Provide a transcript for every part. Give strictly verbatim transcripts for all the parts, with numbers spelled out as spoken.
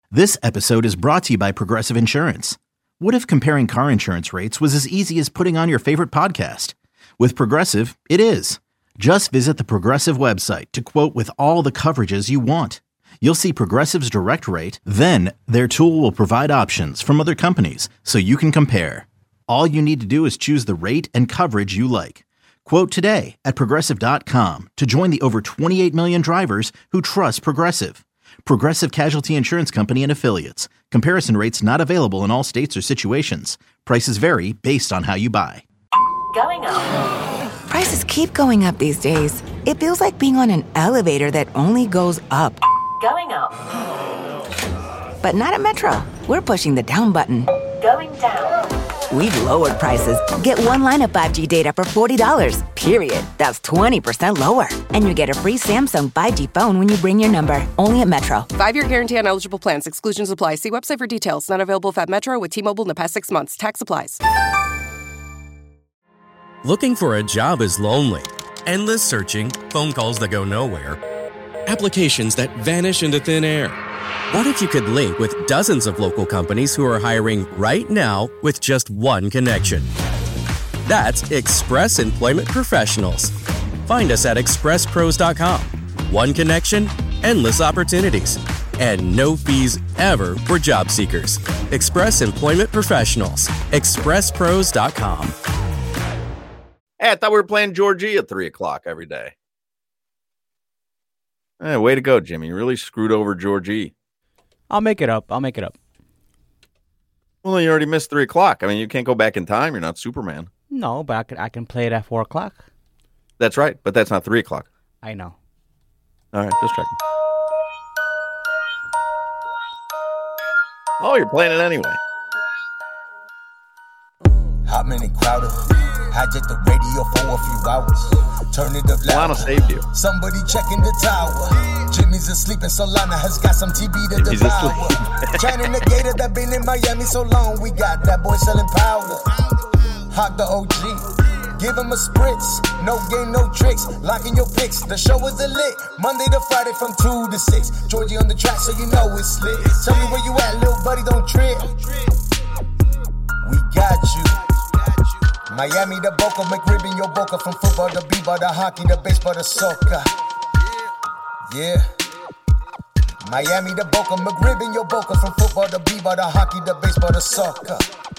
This episode is brought to you by Progressive Insurance. What if comparing car insurance rates was as easy as putting on your favorite podcast? With Progressive, it is. Just visit the Progressive website to quote with all the coverages you want. You'll see Progressive's direct rate, then their tool will provide options from other companies so you can compare. All you need to do is choose the rate and coverage you like. Quote today at progressive dot com to join the over twenty-eight million drivers who trust Progressive. Progressive Casualty Insurance Company and Affiliates. Comparison rates not available in all states or situations. Prices vary based on how you buy. Going up. Prices keep going up these days. It feels like being on an elevator that only goes up. Going up. But not at Metro. We're pushing the down button. Going down. We've lowered prices. Get one line of five G data for forty dollars, period. That's twenty percent lower. And you get a free Samsung five G phone when you bring your number. Only at Metro. Five-year guarantee on eligible plans. Exclusions apply. See website for details. Not available at Metro with T-Mobile in the past six months. Tax applies. Looking for a job is lonely. Endless searching, phone calls that go nowhere, applications that vanish into thin air. What if you could link with dozens of local companies who are hiring right now with just one connection? That's Express Employment Professionals. Find us at express pros dot com. One connection, endless opportunities, and no fees ever for job seekers. Express Employment Professionals. express pros dot com. Hey, I thought we were playing Georgie at three o'clock every day. Hey, way to go, Jimmy. You really screwed over Georgie. I'll make it up. I'll make it up. Well, you already missed three o'clock. I mean, you can't go back in time. You're not Superman. No, but I can, I can play it at four o'clock. That's right, but that's not three o'clock. I know. All right, just checking. Oh, you're playing it anyway. How many crowded? Hijack the radio for a few hours. Turn it up loud. Solana saved you. Somebody checking the tower. Jimmy's asleep and Solana has got some T V to He's devour. asleep. China the gator that been in Miami so long. We got that boy selling powder. Hawk the O G. Give him a spritz. No game, no tricks. Locking your picks. The show is a lit. Monday to Friday from two to six. Georgie on the track so you know it's lit. Tell me where you at, little buddy, don't trip. We got you. Miami the Boca, McRibben your Boca. From football to b-ball to hockey to baseball to soccer. Yeah. Miami the Boca, McRibben your Boca. From football to b-ball to hockey to baseball to soccer.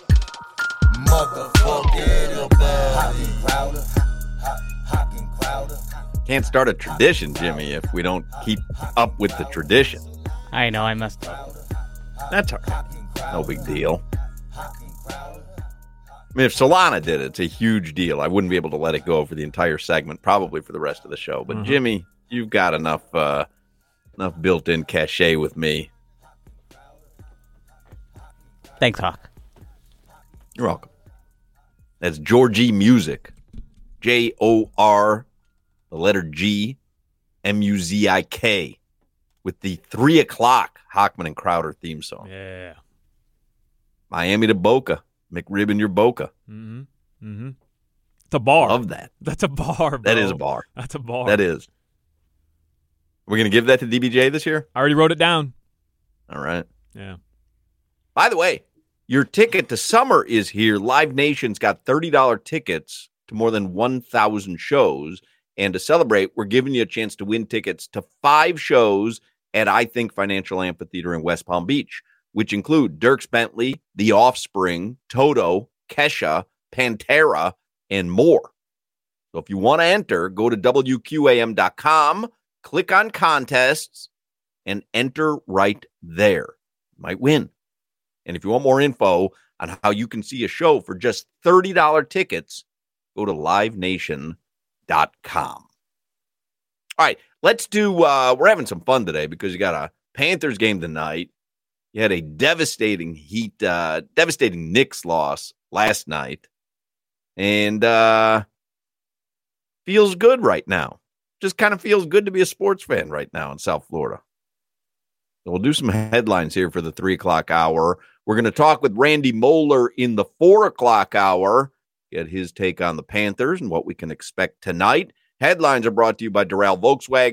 Motherfucker, hockey Crowder, hockey Crowder. Can't start a tradition, Jimmy, if we don't keep up with the tradition. I know, I messed up. That's all right. No big deal. I mean, if Solana did it, it's a huge deal. I wouldn't be able to let it go for the entire segment, probably for the rest of the show. But, mm-hmm. Jimmy, you've got enough uh, enough built-in cachet with me. Thanks, Hawk. You're welcome. That's Georgie Music. J O R, the letter G, M U Z I K, with the three o'clock Hockman and Crowder theme song. Yeah. Miami to Boca. McRibben your Boca. Mm-hmm. Mm-hmm. It's a bar. Love that. That's a bar, bro. That is a bar. That's a bar. That is. We're going to give that to D B J this year? I already wrote it down. All right. Yeah. By the way, your ticket to summer is here. Live Nation's got thirty dollars tickets to more than one thousand shows. And to celebrate, we're giving you a chance to win tickets to five shows at I Think Financial Amphitheater in West Palm Beach, which include Dierks Bentley, The Offspring, Toto, Kesha, Pantera, and more. So if you want to enter, go to W Q A M dot com, click on contests, and enter right there. You might win. And if you want more info on how you can see a show for just thirty dollars tickets, go to live nation dot com. All right, let's do, uh, we're having some fun today because you got a Panthers game tonight. You had a devastating Heat, uh, devastating Knicks loss last night. And uh, feels good right now. Just kind of feels good to be a sports fan right now in South Florida. So we'll do some headlines here for the three o'clock hour. We're going to talk with Randy Moeller in the four o'clock hour, get his take on the Panthers and what we can expect tonight. Headlines are brought to you by Doral Volkswagen.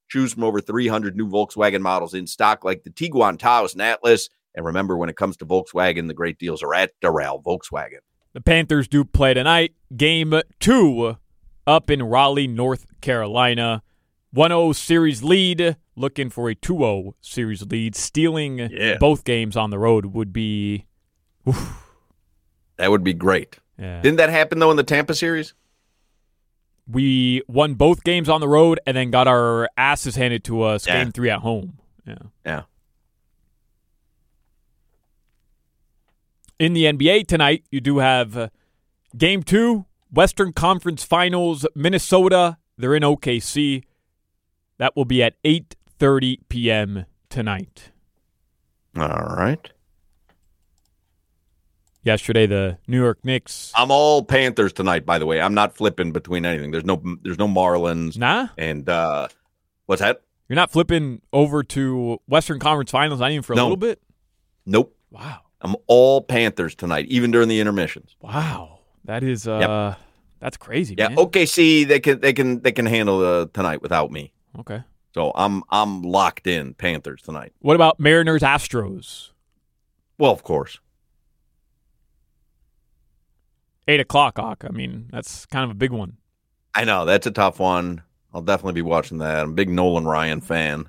Choose from over three hundred new Volkswagen models in stock like the Tiguan, Taos, and Atlas. And remember, when it comes to Volkswagen, the great deals are at Doral Volkswagen. The Panthers do play tonight. Game two up in Raleigh, North Carolina. one oh series lead, looking for a two oh series lead. Stealing Yeah. both games on the road would be... Oof. That would be great. Yeah. Didn't that happen, though, in the Tampa series? We won both games on the road and then got our asses handed to us Yeah. game three at home. Yeah. Yeah. In the N B A tonight, you do have uh, game two, Western Conference Finals, Minnesota. They're in O K C. That will be at eight thirty p.m. tonight. All right. Yesterday, the New York Knicks. I'm all Panthers tonight, by the way. I'm not flipping between anything. There's no there's no Marlins. Nah? And uh, what's that? You're not flipping over to Western Conference Finals, not even for a No. little bit? Nope. Wow. I'm all Panthers tonight, even during the intermissions. Wow. That is, uh, Yep. that's crazy, Yeah, man. O K C, they can they can they can handle uh, tonight without me. Okay. So I'm I'm locked in Panthers tonight. What about Mariners Astros? Well, of course. Eight o'clock, Hawk. I mean, that's kind of a big one. I know that's a tough one. I'll definitely be watching that. I'm a big Nolan Ryan fan.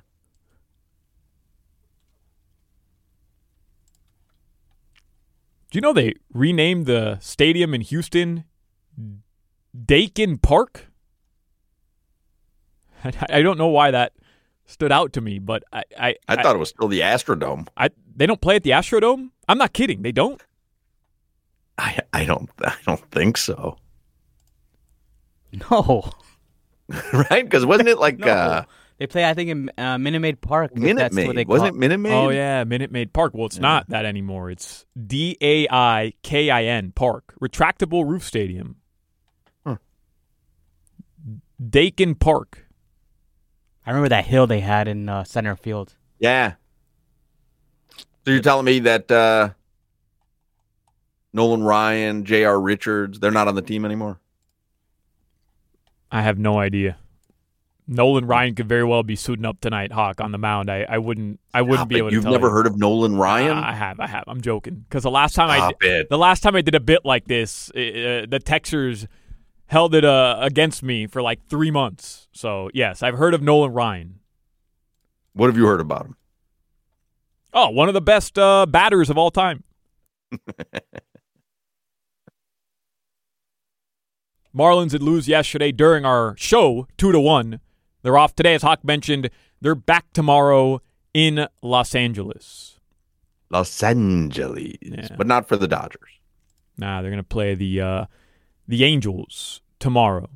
Do you know they renamed the stadium in Houston Dakin Park? I, I don't know why that stood out to me, but I I, I thought it was still the Astrodome. I they don't play at the Astrodome? I'm not kidding. They don't? I I don't I don't think so. No. Right? Because wasn't it like No. uh, They play, I think, in uh, Minute Maid Park. if Minute that's what they Maid? call Wasn't it Minute Maid? Oh, yeah, Minute Maid Park. Well, it's not that anymore. It's D A I K I N Park. Retractable roof stadium. Huh. Dakin Park. I remember that hill they had in uh, center field. Yeah. So you're telling me that uh, Nolan Ryan, J R. Richards, they're not on the team anymore? I have no idea. Nolan Ryan could very well be suiting up tonight, Hawk, on the mound. I, I wouldn't I wouldn't Stop be it. able to You've tell never you. heard of Nolan Ryan? Uh, I have, I have. I'm joking. Because the last time I Stop did, it. the last time I did a bit like this, uh, the Texers held it uh, against me for like three months. So yes, I've heard of Nolan Ryan. What have you heard about him? Oh, one of the best uh, batters of all time. Marlins did lose yesterday during our show, two to one. They're off today, as Hawk mentioned. They're back tomorrow in Los Angeles. Los Angeles, Yeah. but not for the Dodgers. Nah, they're gonna play the uh, the Angels tomorrow.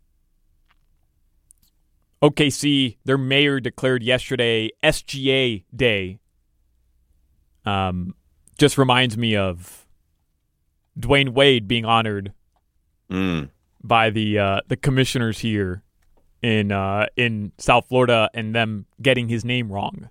O K C, their mayor declared yesterday S G A Day. Um, just reminds me of Dwayne Wade being honored Mm. by the uh, the commissioners here in uh, in South Florida and them getting his name wrong.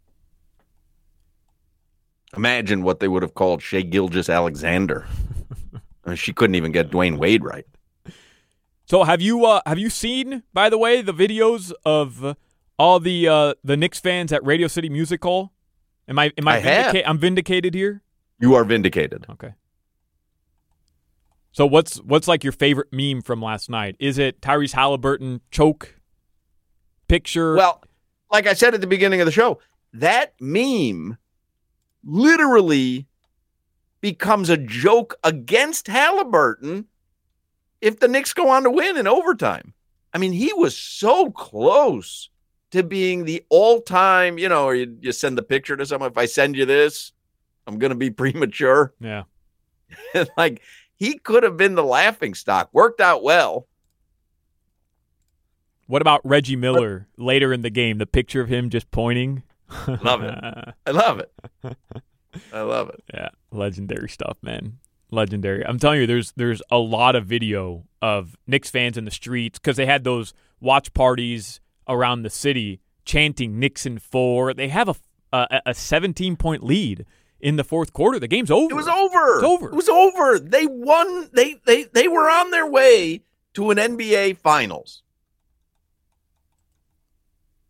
Imagine what they would have called Shea Gilgis Alexander. I mean, she couldn't even get Dwayne Wade right. So have you uh, have you seen, by the way, the videos of uh, all the uh, the Knicks fans at Radio City Music Hall? Am I am I, I have. vindica- I'm vindicated here? You are vindicated. Okay. So what's what's like your favorite meme from last night? Is it Tyrese Halliburton choke picture? Well, like I said at the beginning of the show, that meme literally becomes a joke against Halliburton if the Knicks go on to win in overtime. I mean, he was so close to being the all-time, you know, or you, you send the picture to someone, if I send you this, I'm going to be premature. yeah. Like, he could have been the laughing stock. Worked out well. What about Reggie Miller later in the game? The picture of him just pointing. Love it. I love it. I love it. Yeah, legendary stuff, man. Legendary. I'm telling you, there's there's a lot of video of Knicks fans in the streets because they had those watch parties around the city chanting Knicks in four. They have a a, a seventeen point lead in the fourth quarter. The game's over. It was over. It's over. It was over. They won. They they they were on their way to an N B A Finals.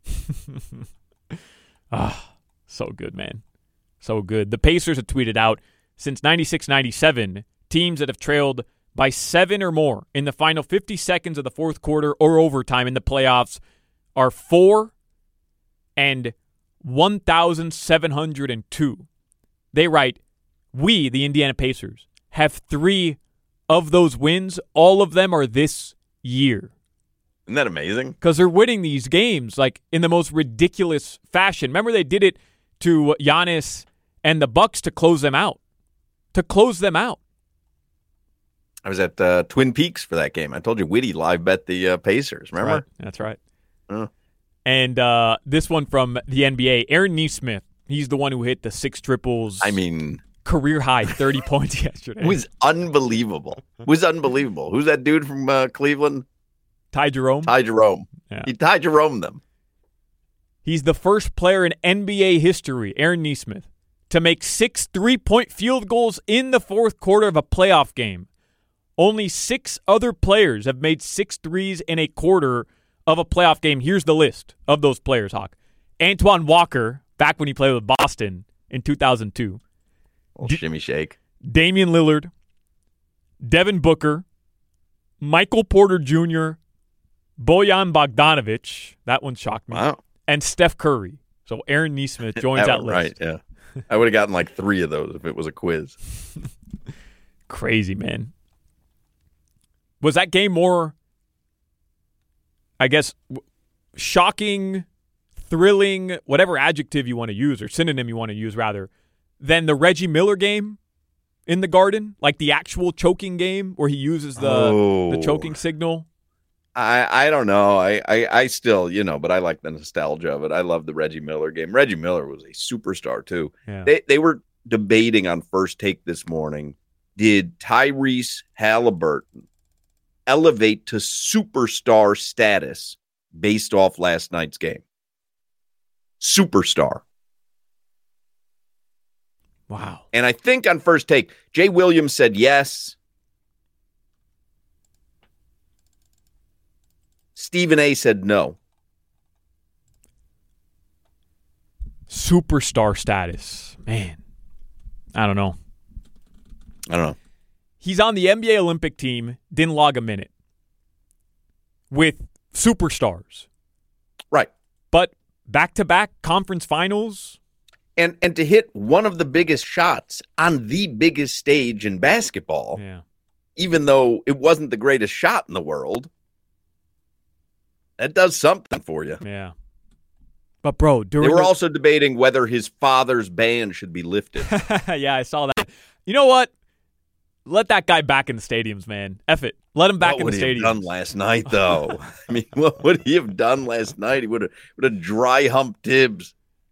Ah, so good, man. So good. The Pacers have tweeted out, since ninety-six ninety-seven, teams that have trailed by seven or more in the final fifty seconds of the fourth quarter or overtime in the playoffs are four and one thousand seven hundred two. They write, we, the Indiana Pacers, have three of those wins. All of them are this year. Isn't that amazing? Because they're winning these games like in the most ridiculous fashion. Remember, they did it to Giannis and the Bucks to close them out. To close them out. I was at uh, Twin Peaks for that game. I told you Whitty live bet the uh, Pacers. Remember? That's right. That's right. Uh. And uh, this one from the N B A, Aaron Nesmith. He's the one who hit the six triples. I mean, career high thirty points yesterday. It was unbelievable. It was unbelievable. Who's that dude from uh, Cleveland? Ty Jerome. Ty Jerome. Yeah. He Ty Jerome them. He's the first player in N B A history, Aaron Nesmith, to make six three-point field goals in the fourth quarter of a playoff game. Only six other players have made six threes in a quarter of a playoff game. Here's the list of those players, Hawk. Antoine Walker, back when he played with Boston in two thousand two. Old shimmy shake. Damian Lillard, Devin Booker, Michael Porter Junior, Bojan Bogdanovic. That one shocked me. Wow. And Steph Curry. So Aaron Nesmith joins that, that list. Right, yeah. I would have gotten like three of those if it was a quiz. Crazy, man. Was that game more, I guess, shocking, thrilling, whatever adjective you want to use or synonym you want to use, rather, than the Reggie Miller game in the Garden? Like the actual choking game where he uses the, oh. the choking signal? I, I don't know. I, I, I still, you know, but I like the nostalgia of it. I love the Reggie Miller game. Reggie Miller was a superstar, too. Yeah. They, they were debating on First Take this morning, did Tyrese Halliburton elevate to superstar status based off last night's game? Superstar. Wow. And I think on First Take, Jay Williams said yes. Stephen A. said no. Superstar status. Man. I don't know. I don't know. He's on the N B A Olympic team, didn't log a minute. With superstars. Right. But back-to-back conference finals. And and to hit one of the biggest shots on the biggest stage in basketball, yeah. even though it wasn't the greatest shot in the world, that does something for you. Yeah. But, bro, during They were the- also debating whether his father's ban should be lifted. Yeah, I saw that. You know what? Let that guy back in the stadiums, man. F it. Let him back what in would the he stadiums. have done last night, though? I mean, what would he have done last night? He would have would have dry humped Tibbs.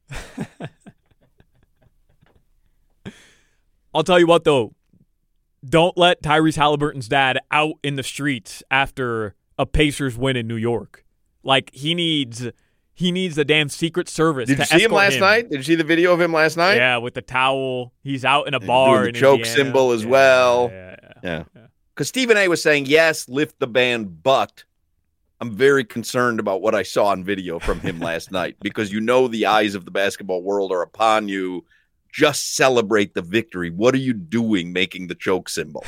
I'll tell you what, though. Don't let Tyrese Halliburton's dad out in the streets after a Pacers win in New York. Like, he needs he needs the damn Secret Service Did to you see him escort last him. night? Did you see the video of him last night? Yeah, with the towel. He's out in a And bar doing in the choke Indiana. symbol as Yeah, well. Yeah, yeah, Yeah. yeah. Because Stephen A. was saying, yes, lift the ban, but I'm very concerned about what I saw on video from him last night because you know the eyes of the basketball world are upon you. Just celebrate the victory. What are you doing making the choke symbol?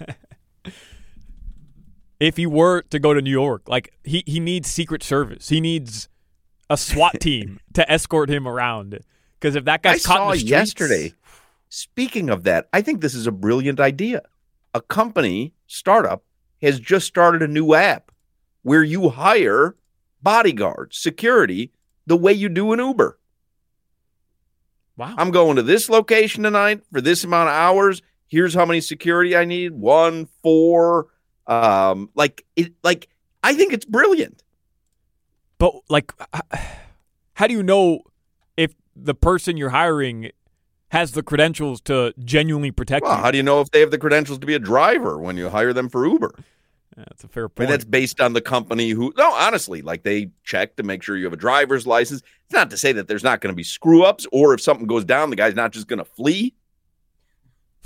If he were to go to New York, like he, he needs Secret Service. He needs a SWAT team to escort him around. Because if that I guy's caught saw in the streets, yesterday, speaking of that, I think this is a brilliant idea. A company, startup, has just started a new app where you hire bodyguards, security, the way you do an Uber. Wow. I'm going to this location tonight for this amount of hours. Here's how many security I need. One, four. Um, like it, like I think it's brilliant. But like, how do you know if the person you're hiring has the credentials to genuinely protect Well, you? how do you know if they have the credentials to be a driver when you hire them for Uber? Yeah, that's a fair I point. mean, that's based on the company who, no, honestly, like they check to make sure you have a driver's license. It's not to say that there's not going to be screw ups or if something goes down, the guy's not just going to flee.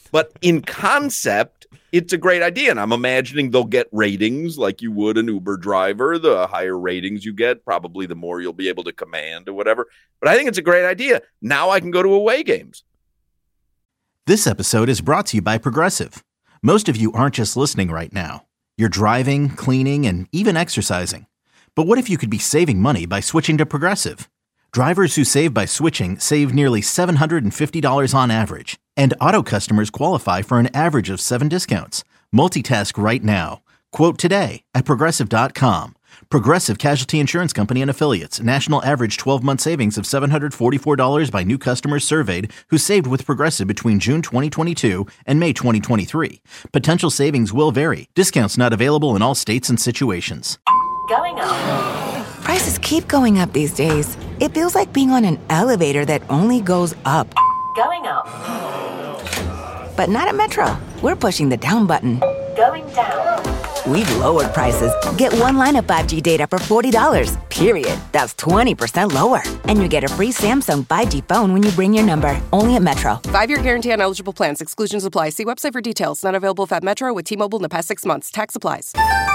But in concept, it's a great idea. And I'm imagining they'll get ratings like you would an Uber driver. The higher ratings you get, probably the more you'll be able to command or whatever. But I think it's a great idea. Now I can go to away games. This episode is brought to you by Progressive. Most of you aren't just listening right now. You're driving, cleaning, and even exercising. But what if you could be saving money by switching to Progressive? Drivers who save by switching save nearly seven hundred fifty dollars on average. And auto customers qualify for an average of seven discounts. Multitask right now. Quote today at Progressive dot com. Progressive Casualty Insurance Company and Affiliates. National average twelve-month savings of seven hundred forty-four dollars by new customers surveyed who saved with Progressive between June twenty twenty-two and May twenty twenty-three. Potential savings will vary. Discounts not available in all states and situations. Going up. Prices keep going up these days. It feels like being on an elevator that only goes up. Going up. But not at Metro. We're pushing the down button. Going down. We've lowered prices. Get one line of five G data for forty dollars, period. That's twenty percent lower. And you get a free Samsung five G phone when you bring your number. Only at Metro. Five-year guarantee on eligible plans. Exclusions apply. See website for details. Not available if at Metro with T-Mobile in the past six months. Tax applies.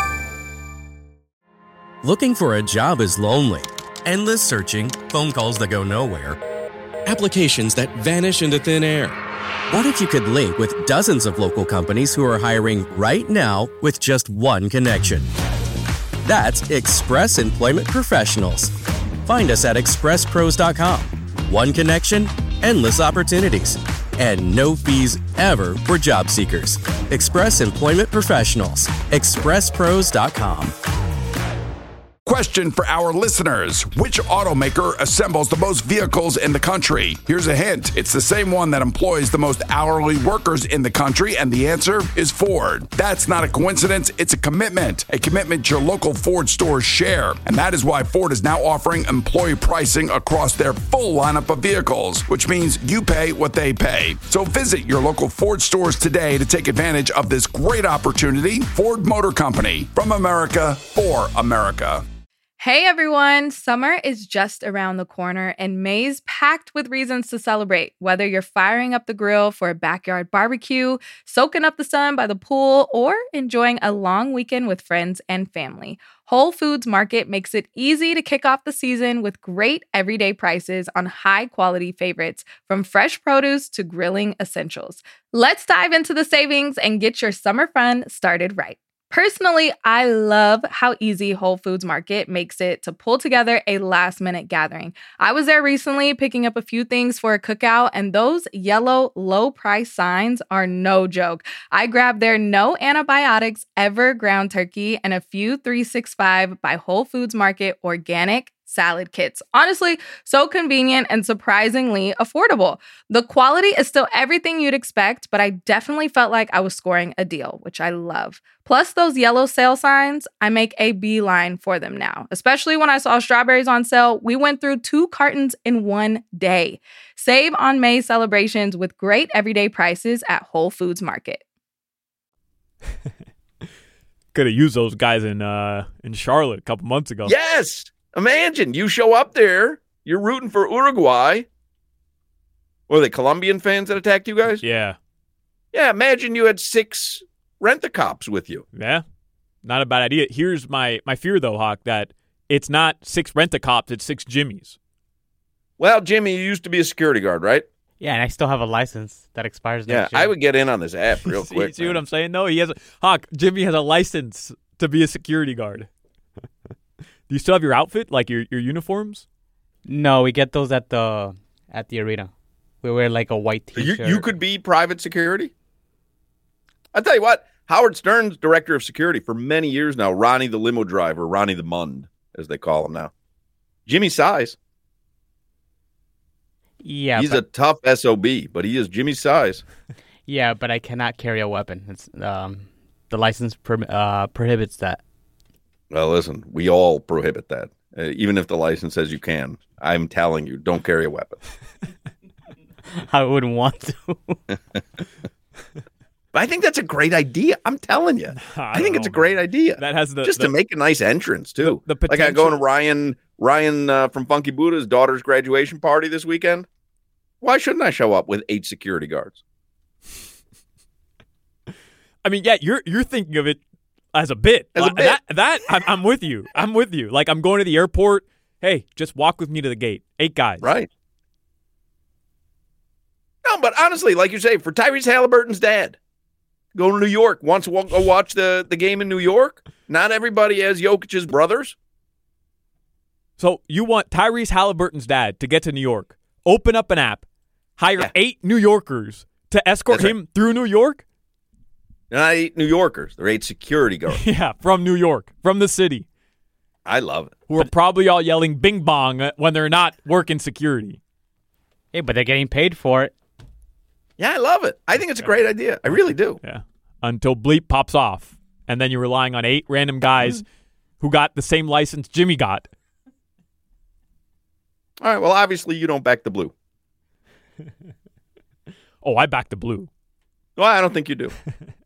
Looking for a job is lonely. Endless searching, phone calls that go nowhere, applications that vanish into thin air. What if you could link with dozens of local companies who are hiring right now with just one connection? That's Express Employment Professionals. Find us at express pros dot com. One connection, endless opportunities, and no fees ever for job seekers. Express Employment Professionals. express pros dot com. Question for our listeners. Which automaker assembles the most vehicles in the country? Here's a hint. It's the same one that employs the most hourly workers in the country, and the answer is Ford. That's not a coincidence. It's a commitment. A commitment your local Ford stores share. And that is why Ford is now offering employee pricing across their full lineup of vehicles, which means you pay what they pay. So visit your local Ford stores today to take advantage of this great opportunity. Ford Motor Company. From America, for America. Hey everyone, summer is just around the corner and May's packed with reasons to celebrate. Whether you're firing up the grill for a backyard barbecue, soaking up the sun by the pool, or enjoying a long weekend with friends and family, Whole Foods Market makes it easy to kick off the season with great everyday prices on high-quality favorites, from fresh produce to grilling essentials. Let's dive into the savings and get your summer fun started right. Personally, I love how easy Whole Foods Market makes it to pull together a last-minute gathering. I was there recently picking up a few things for a cookout, and those yellow low-price signs are no joke. I grabbed their no antibiotics ever ground turkey and a few three sixty-five by Whole Foods Market organic salad kits. Honestly, so convenient and surprisingly affordable. The quality is still everything you'd expect, but I definitely felt like I was scoring a deal, which I love. Plus those yellow sale signs, I make a beeline for them now. Especially when I saw strawberries on sale, we went through two cartons in one day. Save on May celebrations with great everyday prices at Whole Foods Market. Could have used those guys in uh, in Charlotte a couple months ago. Yes. Imagine you show up there, you're rooting for Uruguay. Were they Colombian fans that attacked you guys? Yeah. Yeah, imagine you had six rent-a-cops with you. Yeah, not a bad idea. Here's my, my fear, though, Hawk, that it's not six rent-a-cops, it's six Jimmies. Well, Jimmy, you used to be a security guard, right? Yeah, and I still have a license that expires yeah, next year. I would get in on this app real see, quick. See man. what I'm saying? No, he has a, Hawk, Jimmy has a license to be a security guard. Do you still have your outfit, like your, your uniforms? No, we get those at the at the arena. We wear like a white You, t-shirt. you could be private security? I'll tell you what, Howard Stern's director of security for many years now, Ronnie the limo driver, Ronnie the Mund, as they call him now. Jimmy size. Yeah, He's but, a tough S O B, but he is Jimmy size. Yeah, but I cannot carry a weapon. It's um, the license per, uh, prohibits that. Well, listen, we all prohibit that. Uh, even if the license says you can. I'm telling you, don't carry a weapon. I wouldn't want to. But I think that's a great idea. I'm telling you. I, I think know, it's a great man. idea. That has the just the, to make a nice entrance too. The, the like I'm going to Ryan Ryan uh, from Funky Buddha's daughter's graduation party this weekend. Why shouldn't I show up with eight security guards? I mean, yeah, you're you're thinking of it as a bit. As a bit. That, that I'm, I'm with you. I'm with you. Like, I'm going to the airport. Hey, just walk with me to the gate. Eight guys. Right. No, but honestly, like you say, for Tyrese Halliburton's dad, going to New York, wants to go watch the, the game in New York. Not everybody has Jokic's brothers. So you want Tyrese Halliburton's dad to get to New York, open up an app, hire yeah. eight New Yorkers to escort That's him right. through New York? They're not eight New Yorkers. They're eight security guards. Yeah, from New York, from the city. I love it. Who are probably all yelling bing bong when they're not working security. Hey, but they're getting paid for it. Yeah, I love it. I think it's a great idea. I really do. Yeah. Until bleep pops off. And then you're relying on eight random guys who got the same license Jimmy got. All right. Well, obviously you don't back the blue. Oh, I back the blue. Well, I don't think you do.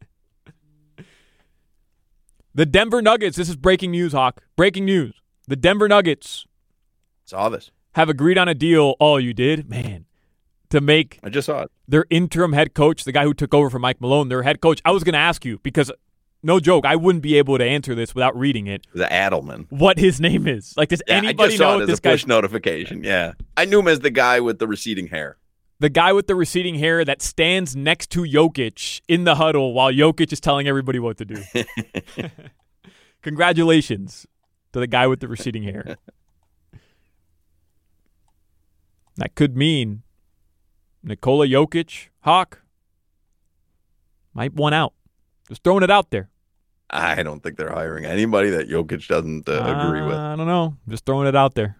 The Denver Nuggets. This is breaking news, Hawk. Breaking news. The Denver Nuggets. Saw this. Have agreed on a deal. Oh, you did? Man. To make I just saw it. Their interim head coach, the guy who took over for Mike Malone, their head coach. I was going to ask you because, no joke, I wouldn't be able to answer this without reading it. The Adelman. What his name is. Like, does yeah, anybody I just saw know it what as this a guy push notification. Yeah. I knew him as the guy with the receding hair. The guy with the receding hair that stands next to Jokic in the huddle while Jokic is telling everybody what to do. Congratulations to the guy with the receding hair. That could mean Nikola Jokic, Hawk, might want out. Just throwing it out there. I don't think they're hiring anybody that Jokic doesn't uh, agree with. I don't know. Just throwing it out there.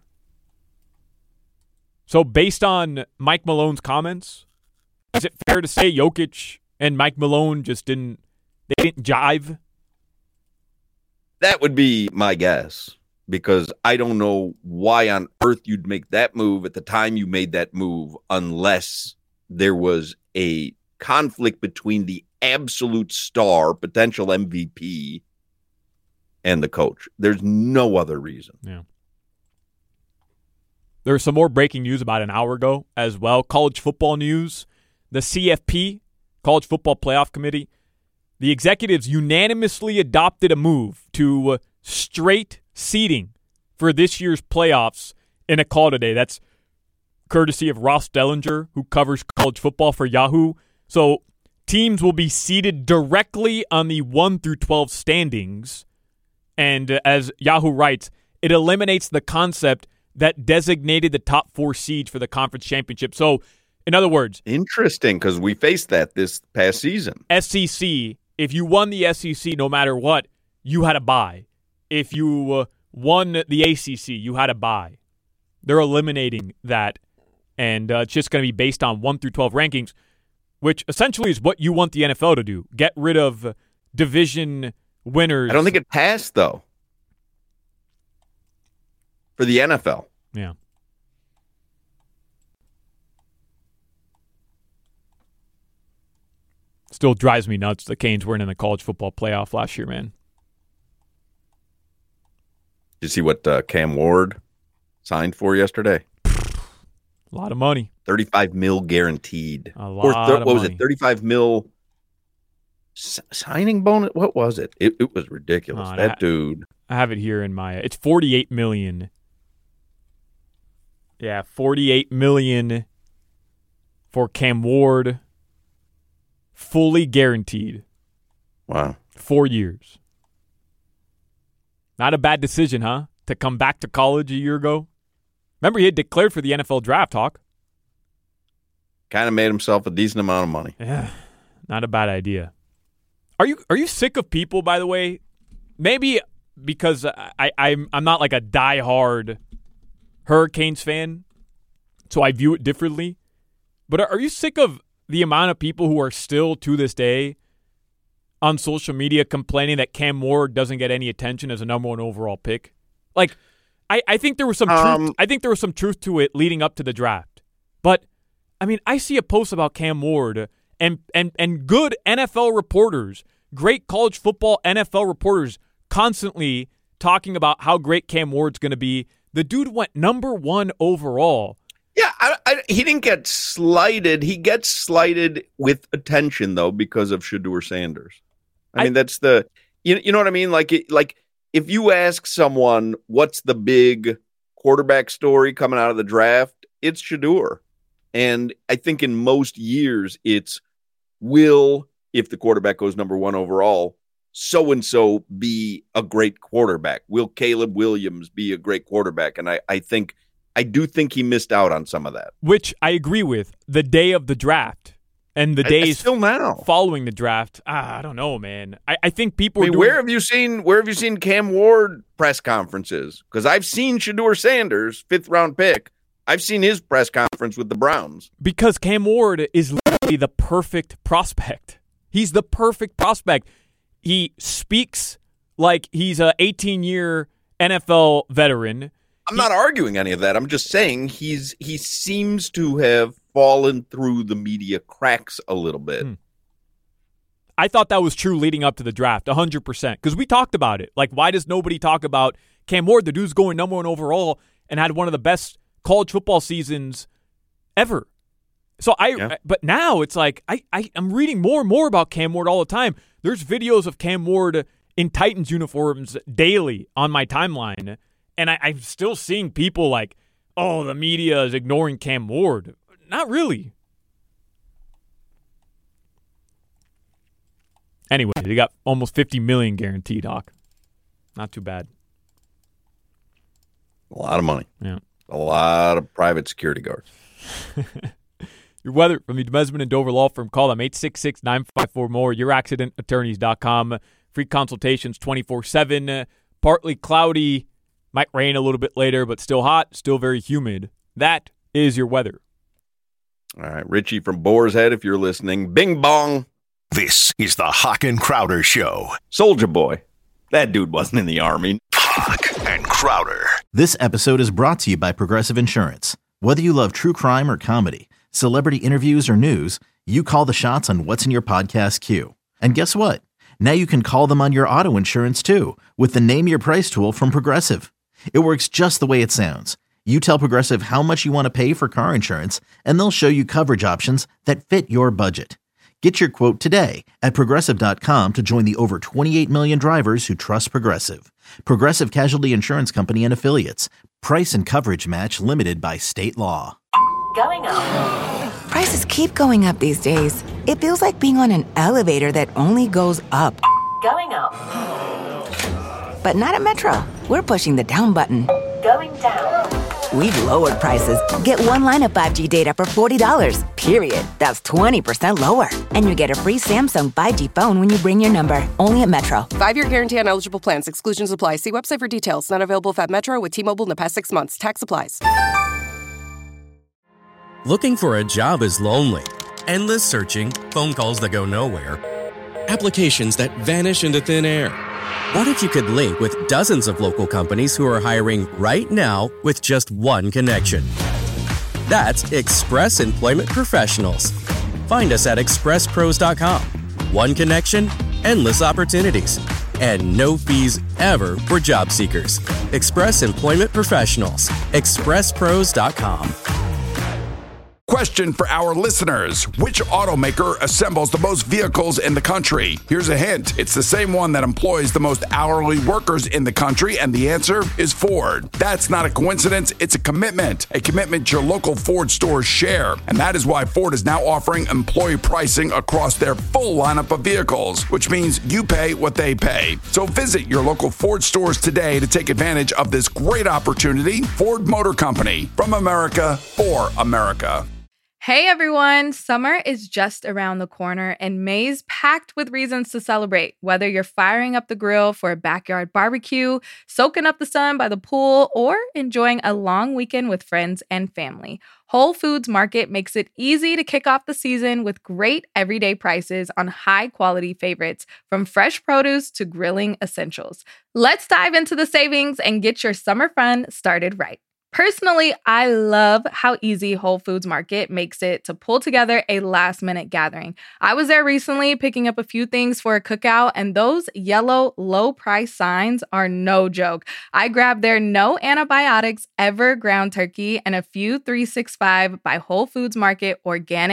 So based on Mike Malone's comments, is it fair to say Jokic and Mike Malone just didn't, they didn't jive? That would be my guess, because I don't know why on earth you'd make that move at the time you made that move unless there was a conflict between the absolute star, potential M V P, and the coach. There's no other reason. Yeah. There was some more breaking news about an hour ago as well. College football news. The C F P, College Football Playoff Committee, the executives unanimously adopted a move to uh, straight seeding for this year's playoffs in a call today. That's courtesy of Ross Dellinger, who covers college football for Yahoo. So teams will be seeded directly on the one through twelve standings. And uh, as Yahoo writes, it eliminates the concept that designated the top four seeds for the conference championship. So, in other words, interesting, because we faced that this past season. S E C, if you won the S E C no matter what, you had a bye. If you uh, won the A C C, you had a bye. They're eliminating that, and uh, it's just going to be based on one through twelve rankings, which essentially is what you want the N F L to do. Get rid of division winners. I don't think it passed, though, for the N F L. Yeah. Still drives me nuts the Canes weren't in the college football playoff last year, man. Did you see what uh, Cam Ward signed for yesterday? A lot of money. thirty-five mil guaranteed. A lot or th- of What was money. it? thirty-five mil s- signing bonus? What was it? It, it was ridiculous. Oh, that I, dude. I have it here in my. It's forty-eight million dollars. Yeah, forty-eight million dollars for Cam Ward. Fully guaranteed. Wow. Four years. Not a bad decision, huh? To come back to college a year ago. Remember, he had declared for the N F L draft, Hawk. Kind of made himself a decent amount of money. Yeah, not a bad idea. Are you are you sick of people, by the way? Maybe because I, I'm I'm not like a diehard Hurricanes fan, so I view it differently. But are, are you sick of the amount of people who are still, to this day, on social media complaining that Cam Ward doesn't get any attention as a number one overall pick? Like, I, I think there was some Um, truth. I think there was some truth to it leading up to the draft. But I mean, I see a post about Cam Ward and and and good N F L reporters, great college football N F L reporters, constantly talking about how great Cam Ward's going to be. The dude went number one overall. Yeah, I, I, he didn't get slighted. He gets slighted with attention, though, because of Shedeur Sanders. I, I mean, that's the, you, you know what I mean? Like, it, like if you ask someone, what's the big quarterback story coming out of the draft? It's Shedeur. And I think in most years, it's will, if the quarterback goes number one overall, so-and-so be a great quarterback? Will Caleb Williams be a great quarterback? And I, I think, I do think he missed out on some of that. Which I agree with. The day of the draft and the I, days I still now. following the draft, ah, I don't know, man. I, I think people I mean, are doing... where have you seen where have you seen Cam Ward press conferences? Because I've seen Shedeur Sanders, fifth round pick. I've seen his press conference with the Browns. Because Cam Ward is literally the perfect prospect. He's the perfect prospect. He speaks like he's an eighteen-year N F L veteran. I'm not arguing any of that. I'm just saying he's he seems to have fallen through the media cracks a little bit. Hmm. I thought that was true leading up to the draft, one hundred percent. Because we talked about it. Like, why does nobody talk about Cam Ward, the dude's going number one overall and had one of the best college football seasons ever? So I, yeah. But now it's like I, I, I'm reading more and more about Cam Ward all the time. There's videos of Cam Ward in Titans uniforms daily on my timeline, and I, I'm still seeing people like, oh, the media is ignoring Cam Ward. Not really. Anyway, they got almost fifty million dollars guaranteed, Hawk. Not too bad. A lot of money. Yeah. A lot of private security guards. Your weather from the Demesman and Dover Law Firm. Call them eight six six, nine five four, more. your accident attorneys dot com. Free consultations twenty-four seven. Partly cloudy. Might rain a little bit later, but still hot. Still very humid. That is your weather. All right. Richie from Boar's Head, if you're listening. Bing bong. This is the Hawk and Crowder Show. Soldier Boy. That dude wasn't in the Army. Hawk and Crowder. This episode is brought to you by Progressive Insurance. Whether you love true crime or comedy, celebrity interviews or news, you call the shots on what's in your podcast queue. And guess what? Now you can call them on your auto insurance too with the Name Your Price tool from Progressive. It works just the way it sounds. You tell Progressive how much you want to pay for car insurance, and they'll show you coverage options that fit your budget. Get your quote today at Progressive dot com to join the over twenty-eight million drivers who trust Progressive. Progressive Casualty Insurance Company and Affiliates. Price and coverage match limited by state law. Going up. Prices keep going up these days. It feels like being on an elevator that only goes up. Going up. But not at Metro. We're pushing the down button. Going down. We've lowered prices. Get one line of five G data for forty dollars, period. That's twenty percent lower. And you get a free Samsung five G phone when you bring your number. Only at Metro. Five-year guarantee on eligible plans. Exclusions apply. See website for details. Not available if at Metro with T-Mobile in the past six months. Tax applies. Looking for a job is lonely. Endless searching, phone calls that go nowhere, applications that vanish into thin air. What if you could link with dozens of local companies who are hiring right now with just one connection? That's Express Employment Professionals. Find us at express pros dot com. One connection, endless opportunities, and no fees ever for job seekers. Express Employment Professionals. express pros dot com. Question for our listeners. Which automaker assembles the most vehicles in the country? Here's a hint. It's the same one that employs the most hourly workers in the country, and the answer is Ford. That's not a coincidence. It's a commitment. A commitment your local Ford stores share. And that is why Ford is now offering employee pricing across their full lineup of vehicles, which means you pay what they pay. So visit your local Ford stores today to take advantage of this great opportunity. Ford Motor Company. From America, for America. Hey everyone, summer is just around the corner and May's packed with reasons to celebrate. Whether you're firing up the grill for a backyard barbecue, soaking up the sun by the pool, or enjoying a long weekend with friends and family, Whole Foods Market makes it easy to kick off the season with great everyday prices on high-quality favorites, from fresh produce to grilling essentials. Let's dive into the savings and get your summer fun started right. Personally, I love how easy Whole Foods Market makes it to pull together a last-minute gathering. I was there recently picking up a few things for a cookout, and those yellow low-price signs are no joke. I grabbed their no antibiotics ever ground turkey and a few three sixty-five by Whole Foods Market organic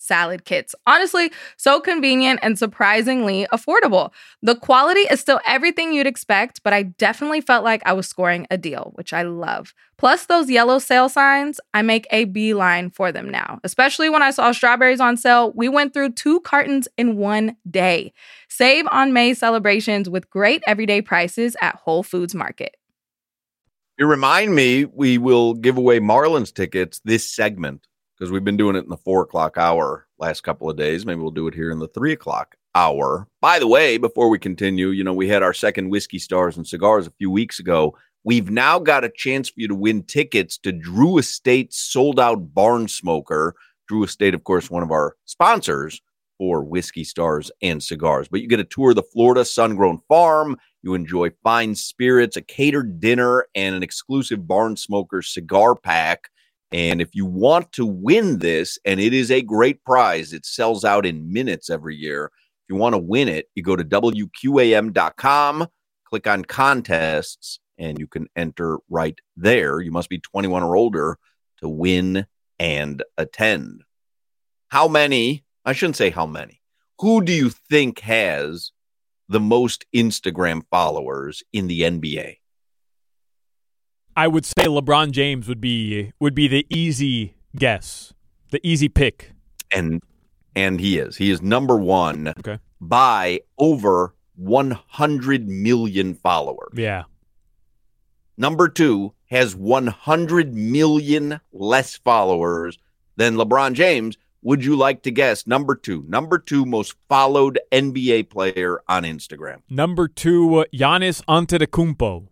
salad kits. Honestly, so convenient and surprisingly affordable. The quality is still everything you'd expect, but I definitely felt like I was scoring a deal, which I love. Plus those yellow sale signs, I make a beeline for them now. Especially when I saw strawberries on sale, we went through two cartons in one day. Save on May celebrations with great everyday prices at Whole Foods Market. You remind me, we will give away Marlins tickets this segment because we've been doing it in the four o'clock hour last couple of days. Maybe we'll do it here in the three o'clock hour. By the way, before we continue, you know, we had our second Whiskey Stars and Cigars a few weeks ago. We've now got a chance for you to win tickets to Drew Estate's sold-out barn smoker. Drew Estate, of course, one of our sponsors for Whiskey Stars and Cigars. But you get a tour of the Florida Sun-Grown Farm. You enjoy fine spirits, a catered dinner, and an exclusive barn smoker cigar pack. And if you want to win this, and it is a great prize, it sells out in minutes every year. If you want to win it, you go to W Q A M dot com, click on contests, and you can enter right there. You must be twenty-one or older to win and attend. How many, I shouldn't say how many, who do you think has the most Instagram followers in the N B A? I would say LeBron James would be would be the easy guess, the easy pick. And and he is. He is number one okay. by over one hundred million followers. Yeah. Number two has one hundred million less followers than LeBron James. Would you like to guess number two? Number two most followed N B A player on Instagram. Number two, Giannis Antetokounmpo.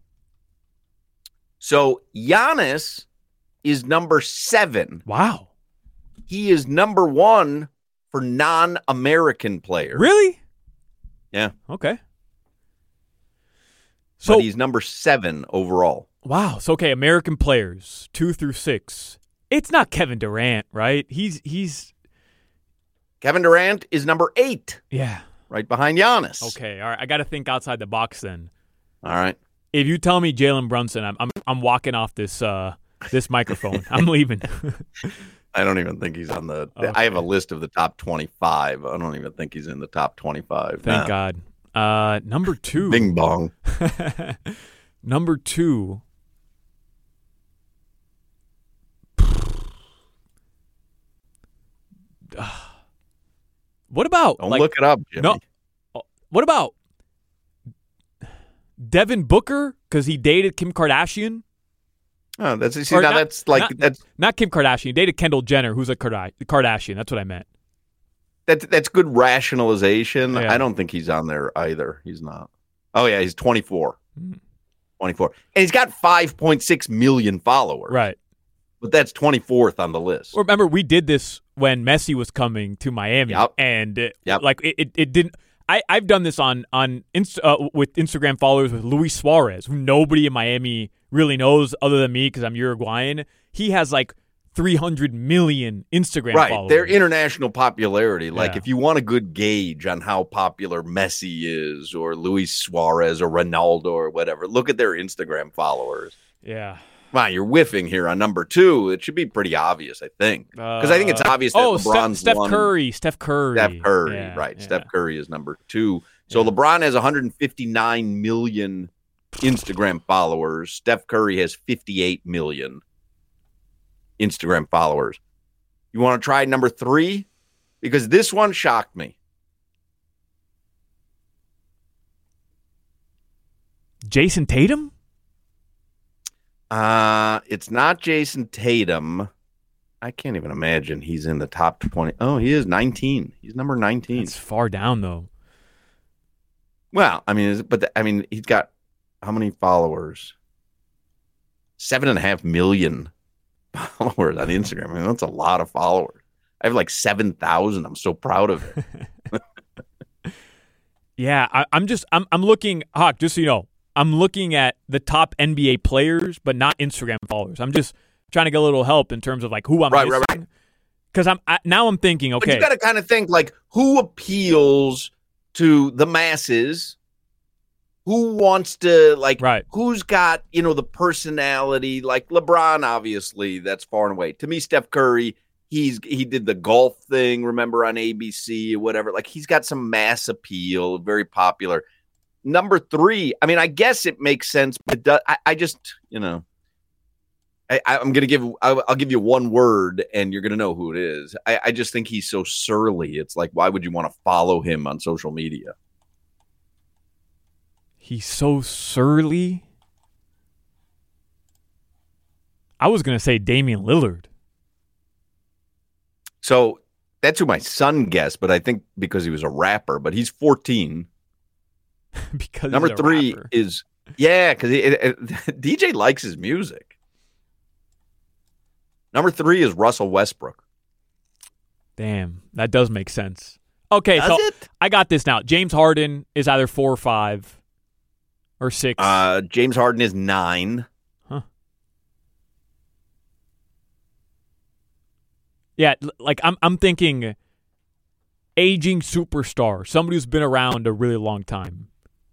So Giannis is number seven. Wow. He is number one for non-American players. Really? Yeah. Okay. So but he's number seven overall. Wow. So okay, American players, two through six. It's not Kevin Durant, right? He's he's Kevin Durant is number eight. Yeah. Right behind Giannis. Okay. All right. I got to think outside the box then. All right. If you tell me Jalen Brunson, I'm I'm I'm walking off this uh this microphone. I'm leaving. I don't even think he's on the. Okay. I have a list of the top twenty-five. I don't even think he's in the top twenty-five. Thank nah. God. Uh, number two. Bing bong. Number two. What about? Don't like, look it up, Jimmy. No. What about Devin Booker? Because he dated Kim Kardashian. Oh, that's see Or now not, that's like not, that's not Kim Kardashian. He dated Kendall Jenner, who's a Kardashian. That's what I meant. That's that's good rationalization. Yeah. I don't think he's on there either. He's not. Oh yeah, he's twenty-four. Mm. twenty-four. And he's got five point six million followers. Right. But that's twenty-fourth on the list. Remember, we did this when Messi was coming to Miami, Yep. and it, Yep. like it, it, it didn't. I I've done this on on Inst- uh, with Instagram followers with Luis Suarez, who nobody in Miami really knows other than me because I'm Uruguayan. He has like three hundred million Instagram right. followers. Their international popularity. Like Yeah. if you want a good gauge on how popular Messi is or Luis Suarez or Ronaldo or whatever, look at their Instagram followers. Yeah. Wow, you're whiffing here on number two. It should be pretty obbious, I think. Because I think it's obvious that oh, LeBron's Steph, Steph won. Curry. Steph Curry. Steph Curry, Yeah, right. yeah. Steph Curry is number two. So Yeah. LeBron has one hundred fifty-nine million Instagram followers. Steph Curry has fifty-eight million Instagram followers. You want to try number three? Because this one shocked me. Jason Tatum? Uh, it's not Jason Tatum. I can't even imagine he's in the top twenty. Oh, he is nineteen. He's number nineteen. It's far down though. Well, I mean, is- but the, I mean, he's got how many followers? Seven and a half million followers on Instagram. I mean, that's a lot of followers. I have like seven thousand. I'm so proud of it. Yeah, I, I'm just I'm I'm looking, Hawk, just so you know, I'm looking at the top N B A players, but not Instagram followers. I'm just trying to get a little help in terms of like who I'm Right, missing. right, right. Because I'm I, now I'm thinking, But okay, you got to kind of think like who appeals to the masses. Who wants to, like, right. who's got, you know, the personality, like LeBron, obviously, that's far and away. To me, Steph Curry, He's he did the golf thing, remember, on A B C or whatever. Like, he's got some mass appeal, very popular. Number three, I mean, I guess it makes sense, but it does, I, I just, you know, I, I'm gonna give I'll, I'll give you one word, and you're gonna know who it is. I, I just think he's so surly. It's like, why would you want to follow him on social media? He's so surly. I was gonna say Damian Lillard. So that's who my son guessed, but I think because he was a rapper, but he's fourteen. because number he's a three rapper. is yeah, because D J likes his music. Number three is Russell Westbrook. Damn, that does make sense. Okay, Does so it? I got this now. James Harden is either four or five or six. Uh, James Harden is nine. Huh. Yeah, l- like I'm I'm thinking aging superstar, somebody who's been around a really long time.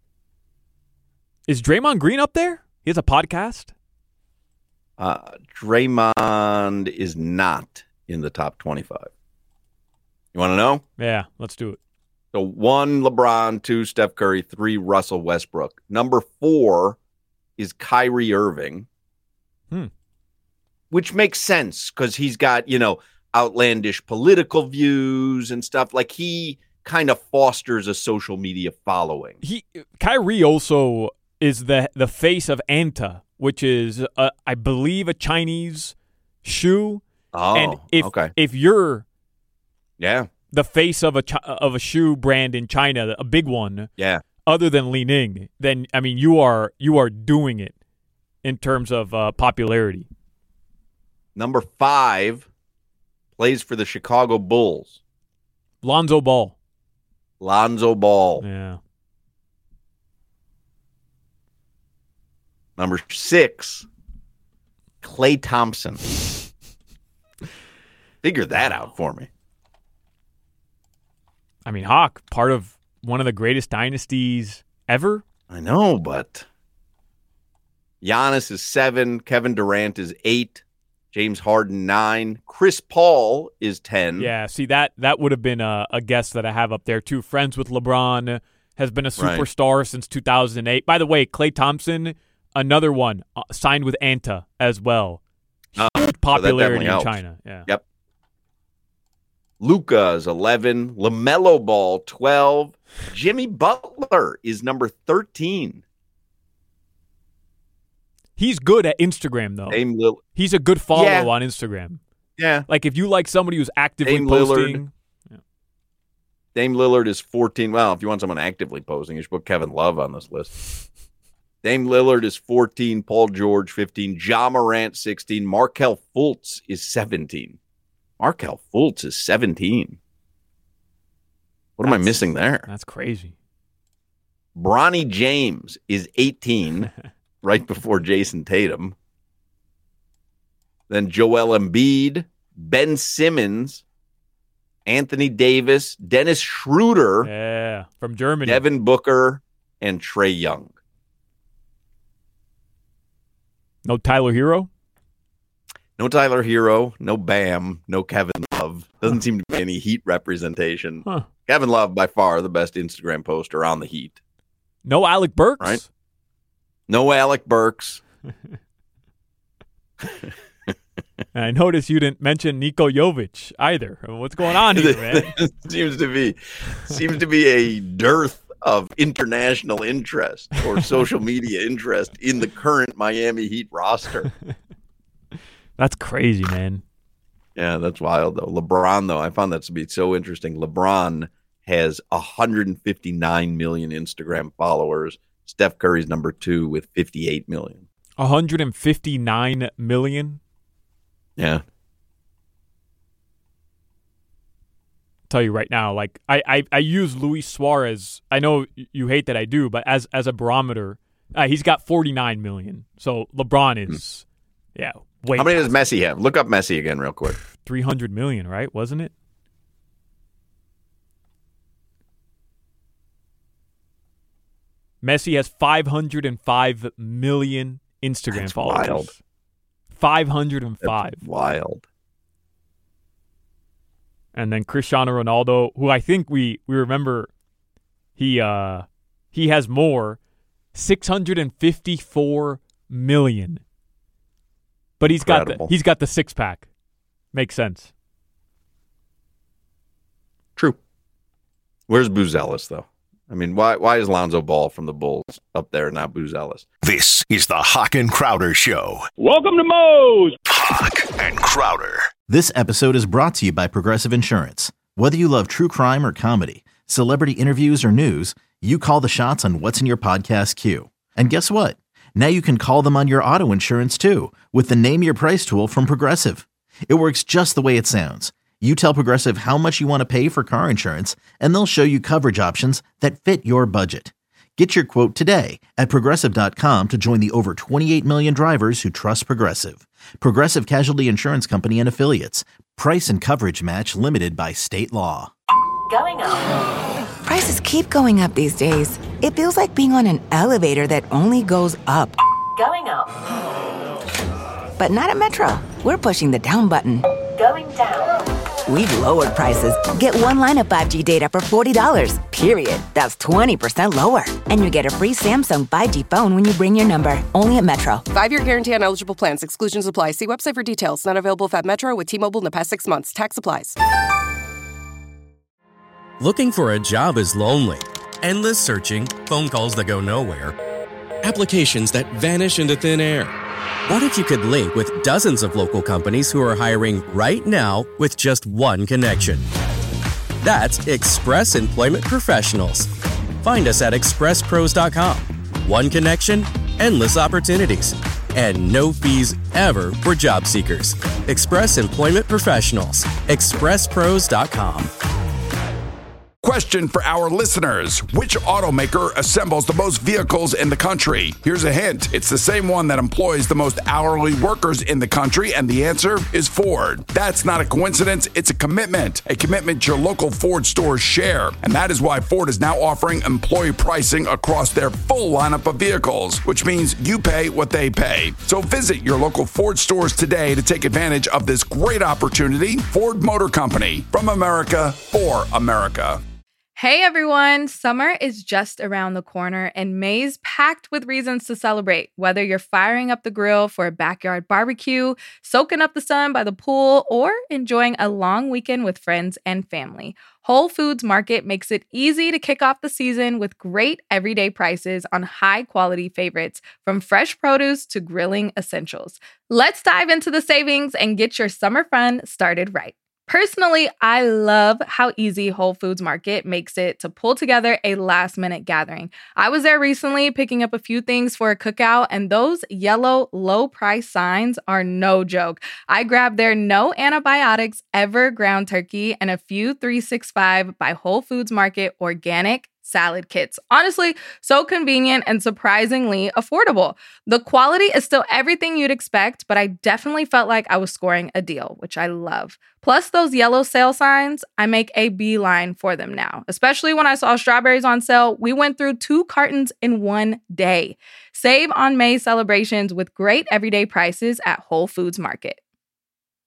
Is Draymond Green up there? He has a podcast? Uh, Draymond is not in the top twenty-five. You want to know? Yeah, let's do it. So one, LeBron, two, Steph Curry, three, Russell Westbrook. Number four is Kyrie Irving, Hmm. which makes sense because he's got, you know, outlandish political views and stuff. Like, he kind of fosters a social media following. He Kyrie also is the the face of Anta, which is uh, I believe a Chinese shoe. Oh, and if okay. if you're Yeah, the face of a Chi- of a shoe brand in China, a big one, yeah. other than Li Ning, then I mean you are you are doing it in terms of uh, popularity. Number five plays for the Chicago Bulls. Lonzo Ball. Lonzo Ball. Yeah. Number six, Klay Thompson. Figure that out for me. I mean, Hawk, part of one of the greatest dynasties ever. I know, but Giannis is seven. Kevin Durant is eight. James Harden, nine. Chris Paul is ten. Yeah, see, that that would have been a, a guess that I have up there, too. Friends with LeBron, has been a Right. superstar since two thousand eight. By the way, Klay Thompson, another one, uh, signed with Anta as well. Oh, so that Popularity definitely in helps. China. Yeah. Yep. Luka is eleven. LaMelo Ball, twelve. Jimmy Butler is number thirteen. He's good at Instagram, though. Dame Lil- He's a good follow Yeah. on Instagram. yeah. Like, if you like somebody who's actively Dame Lillard. posting. Dame Lillard is fourteen. Well, if you want someone actively posting, you should put Kevin Love on this list. Dame Lillard is fourteen. Paul George, fifteen. Ja Morant, sixteen. Markelle Fultz is seventeen. Markelle Fultz is seventeen. What am I That's- missing there? That's crazy. Bronny James is eighteen, right before Jason Tatum. Then Joel Embiid, Ben Simmons, Anthony Davis, Dennis Schroeder, Yeah, from Germany. Devin Booker, and Trae Young. No Tyler Hero? No Tyler Hero, no Bam, no Kevin Love. Doesn't seem to be any Heat representation. Huh. Kevin Love, by far, the best Instagram poster on the Heat. No Alec Burks? Right. No Alec Burks. And I noticed you didn't mention Niko Jovic either. What's going on here, man? seems to be seems to be a dearth of international interest or social media interest in the current Miami Heat roster. That's crazy, man. Yeah, that's wild though. LeBron though, I found that to be so interesting. LeBron has one hundred fifty-nine million Instagram followers. Steph Curry's number two with fifty-eight million. one hundred fifty-nine million? Yeah. Tell you right now, like I, I, I use Luis Suarez. I know you hate that I do, but as as a barometer, uh, he's got forty-nine million. So LeBron is, hmm. yeah, way. How many does Messi have? Look up Messi again real quick. three hundred million, right? Wasn't it? Messi has five hundred five million Instagram That's followers. wild. five hundred five. That's wild. And then Cristiano Ronaldo, who I think we we remember he uh, he has more, six hundred fifty-four million. But he's Incredible. got the he's got the six pack. Makes sense. True. Where's Booz Ellis, though? I mean, why why is Lonzo Ball from the Bulls up there, not Booz Ellis? This is the Hawk and Crowder Show. Welcome to Moe's. Hawk and Crowder. This episode is brought to you by Progressive Insurance. Whether you love true crime or comedy, celebrity interviews or news, you call the shots on what's in your podcast queue. And guess what? Now you can call them on your auto insurance too with the Name Your Price tool from Progressive. It works just the way it sounds. You tell Progressive how much you want to pay for car insurance, and they'll show you coverage options that fit your budget. Get your quote today at Progressive dot com to join the over twenty-eight million drivers who trust Progressive. Progressive Casualty Insurance Company and Affiliates. Price and coverage match limited by state law. Going up. Prices keep going up these days. It feels like being on an elevator that only goes up. Going up. But not at Metro. We're pushing the down button. Going down. We've lowered prices. Get one line of five G data for forty dollars, period. That's twenty percent lower. And you get a free Samsung five G phone when you bring your number. Only at Metro. Five-year guarantee on eligible plans. Exclusions apply. See website for details. Not available at Metro with T-Mobile in the past six months. Tax applies. Looking for a job is lonely. Endless searching, phone calls that go nowhere, applications that vanish into thin air. What if you could link with dozens of local companies who are hiring right now with just one connection? That's Express Employment Professionals. Find us at express pros dot com. One connection, endless opportunities, and no fees ever for job seekers. Express Employment Professionals. express pros dot com. Question for our listeners. Which automaker assembles the most vehicles in the country? Here's a hint. It's the same one that employs the most hourly workers in the country, and the answer is Ford. That's not a coincidence. It's a commitment. A commitment your local Ford stores share. And that is why Ford is now offering employee pricing across their full lineup of vehicles, which means you pay what they pay. So visit your local Ford stores today to take advantage of this great opportunity. Ford Motor Company. From America, for America. Hey everyone, summer is just around the corner and May's packed with reasons to celebrate. Whether you're firing up the grill for a backyard barbecue, soaking up the sun by the pool, or enjoying a long weekend with friends and family, Whole Foods Market makes it easy to kick off the season with great everyday prices on high-quality favorites, from fresh produce to grilling essentials. Let's dive into the savings and get your summer fun started right. Personally, I love how easy Whole Foods Market makes it to pull together a last-minute gathering. I was there recently picking up a few things for a cookout, and those yellow low-price signs are no joke. I grabbed their no antibiotics ever ground turkey and a few three sixty-five by Whole Foods Market organic salad kits. Honestly, so convenient and surprisingly affordable. The quality is still everything you'd expect, but I definitely felt like I was scoring a deal, which I love. Plus those yellow sale signs, I make a beeline for them now. Especially when I saw strawberries on sale, we went through two cartons in one day. Save on May celebrations with great everyday prices at Whole Foods Market.